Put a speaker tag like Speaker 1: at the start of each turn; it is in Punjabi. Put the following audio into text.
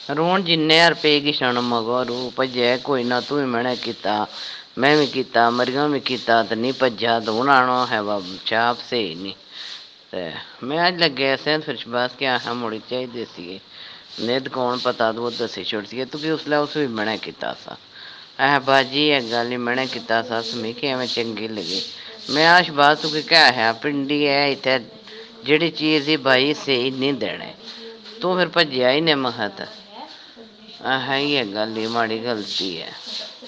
Speaker 1: ਰੋਣ ਜਿੰਨੇ ਰੁਪਏ ਕੀ ਛਣ ਮਗਰੂ ਭੱਜਿਆ ਕੋਈ ਨਾ ਤੂੰ ਵੀ ਮੈਨੇ ਕੀਤਾ ਮੈਂ ਵੀ ਕੀਤਾ ਮਰੀਆਂ ਵੀ ਕੀਤਾ ਤੇ ਨਹੀਂ ਭੱਜਾ ਤੇ ਹੁਣ ਆਣੋ ਹੈ ਵਾ ਚਾਪ ਸਹੀ ਨਹੀਂ ਤੇ ਮੈਂ ਅੱਜ ਲੱਗਿਆ ਸੈਂ ਫਿਰ ਬਸ ਕਿ ਆਹ ਮੁੜੀ ਚਾਹੀਦੇ ਸੀਗੇ ਨਿੱਧ ਕੌਣ ਪਤਾ ਤੂੰ ਦੱਸੇ ਛੁੱਟ ਸੀਗੇ ਤੂੰ ਕਿ ਉਸਲੇ ਉਸ ਵੀ ਮਨਾ ਕੀਤਾ ਸਾ ਆਹ ਬਾਜੀ ਇਹ ਗੱਲ ਹੀ ਮਨਾ ਕੀਤਾ ਸਾ ਸਮੀ ਕਿ ਐਵੇਂ ਚੰਗੀ ਲੱਗੀ ਮੈਂ ਆਸ਼ ਬਾਤ ਤੂੰ ਕਿ ਕਿਆ ਹੈ ਪਿੰਡੀ ਹੈ ਇੱਥੇ ਜਿਹੜੀ ਚੀਜ਼ ਦੀ ਬਾਈ ਸਹੀ ਨਹੀਂ ਦੇਣੇ ਤੂੰ ਫਿਰ ਭੱਜਿਆ ਹੀ ਨੇ ਮਹਤ ਆਹ ਹੀ ਹੈ ਗੱਲ ਹੀ ਮਾੜੀ ਗਲਤੀ ਹੈ